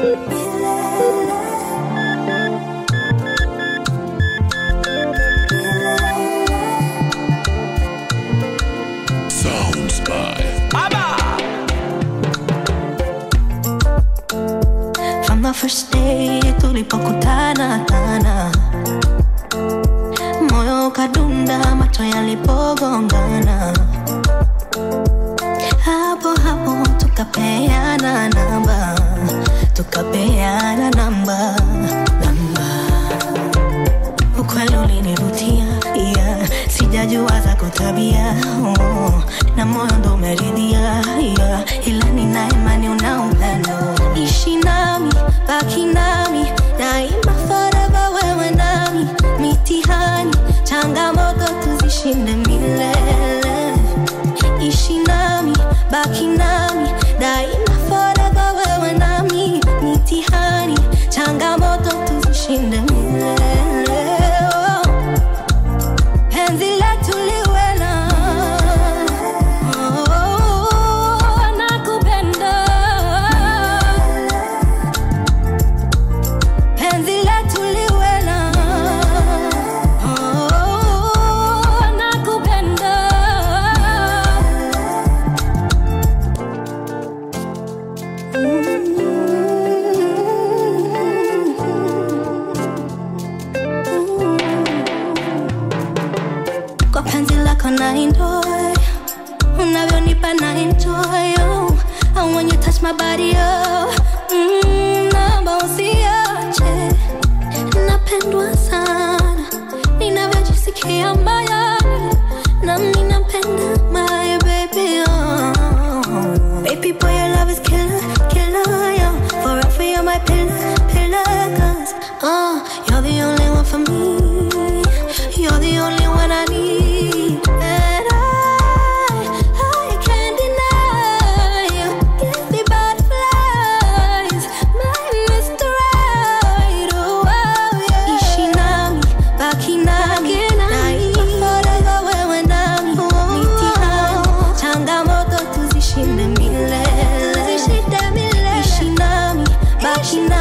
First day tulipokutana tana, moyo ukadunda, macho yalipogongana. Hapo hapo tukapeana namba, ukweli ulinivutia, yeah. Sijajua zako tabia, na moyo ndo umeridhia, yeah. Ila nina imani una upendo. Ishi nami, baki nami, daima forever wewe nami. Mitihani, changamoto tuzishinde milele. Ishi nami, baki nami, daima forever wewe nami. Mitihani, changamoto tuzishinde milele. Na enjoy, unavyonipa na enjoy, oh. And when you touch my body, oh, naomba usiache. Napendwa sana, ninavyojisikia moyoni, nami napenda my baby, oh. Baby boy, your love is killer, killer, yeah. Forever you're my pillar, pillar, 'cause, you're the only one for me. You're the only one I need. She